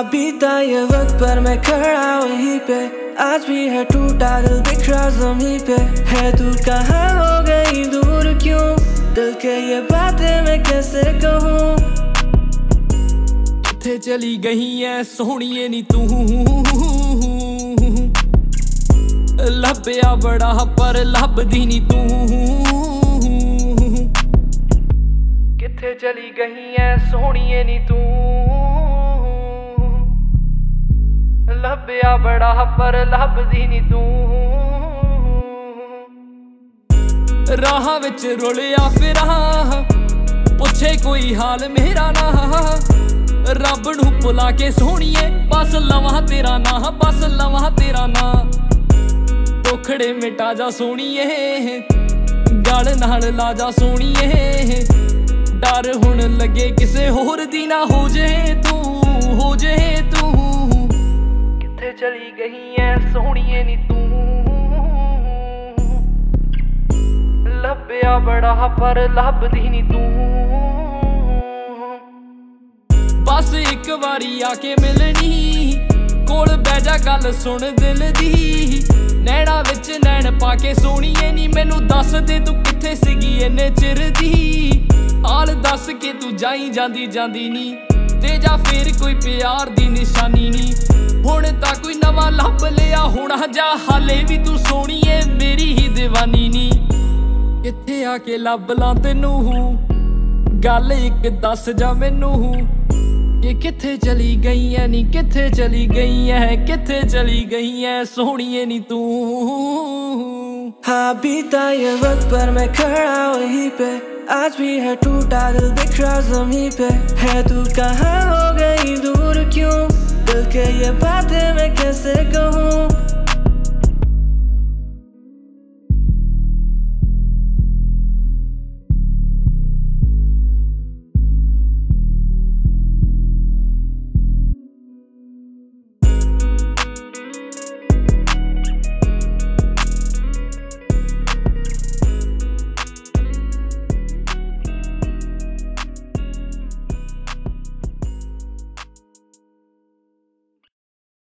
हाँ बीता ये वक्त पर मैं खड़ा वहीं पे, आज भी है टूटा दिल बिखरा ज़मीं पे। है तू कहाँ हो गई दूर क्यों, दिल के ये बातें मैं कैसे कहूँ। किथे चली गई है सोहणीए नी तू, लभया बड़ा पर लभदी नी तू। किथे चली गई है सोहणीए नी तू, लभया बड़ा पर लभदी नी तू। राह विच रुलिया फिरां, पुछे कोई हाल मेरा ना। रब नू भुला के सोहणीए बस लवां तेरा ना, बस लवां तेरा ना। दुखड़े मिटा जा सोहणीए, गल नाल ला जा सोहणीए। डर हुण लगे किसे होर दी ना हो जे तू, हो जे तू। किथे चली गई है सोहणीए नी तू, लभया बड़ा पर लभदी नी तू। बस एक बारी आके मिलनी, कोल बह जा गल सुन दिल दी। नैना विच नैन पाके सोहणीए नी, मैनू दस दे तू किथे सीगी इन्ने चिर दी। हाल दस के तू जाई जांदी जांदी नी, ते जा फिर कोई प्यार दी निशानी नी। हुण तां कोई नवां लभ लिया होना, जा हाले भी तू सोहणीए मेरी ही दीवानी नी। किथे आके लभ ला तैनू, गल एक दस जा मैनू कि किथे चली गई है नी, किथे चली गई है, किथे चली गई है सोहणीए नी तू। हाँ बीता ये वक्त पर मैं खड़ा वहीं पे, आज भी है टूटा दिल बिखरा ज़मीं पे। है तू कहाँ हो गई दूर क्यों, दिल के ये बातें मैं कैसे कहूँ।